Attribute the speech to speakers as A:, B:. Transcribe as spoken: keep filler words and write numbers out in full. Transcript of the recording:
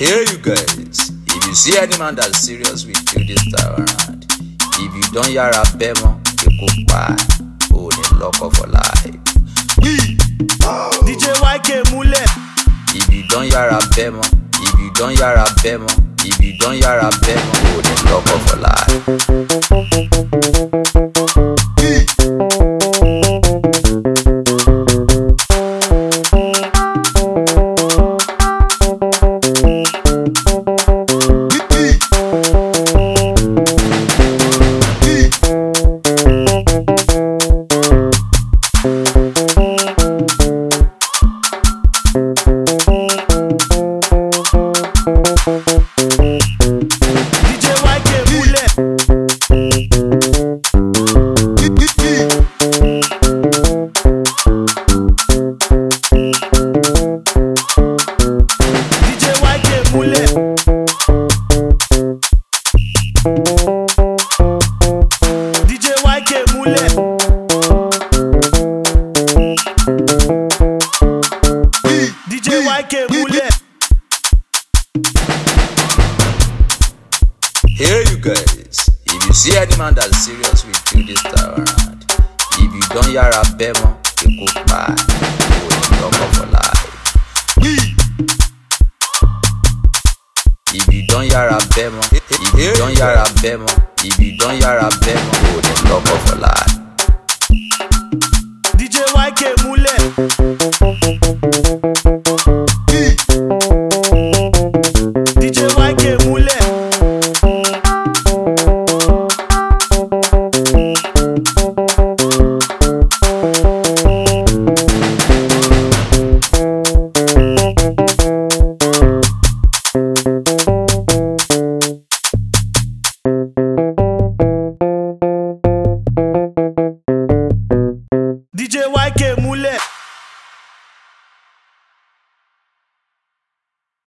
A: Hey you guys, if you see any man that's serious with you this time around, if you don't hear a bemo, you go buy. Oh, they lock up for life.
B: D J Y K Mule.
A: If you don't hear a bemo, if you don't hear a bemo, if you don't hear a bemo, oh, they lock up for life. Hey you guys, if you see any man that's serious with you this time around, if you don't hear a bemo, you go buy. Oh, they lock up for life. If you don't hear a bemo, if you don't hear a bemo, if you don't hear a bemo, oh, they lock up for life.
B: D J Y K Mule. D J Y K Mule. D J Y K Mule.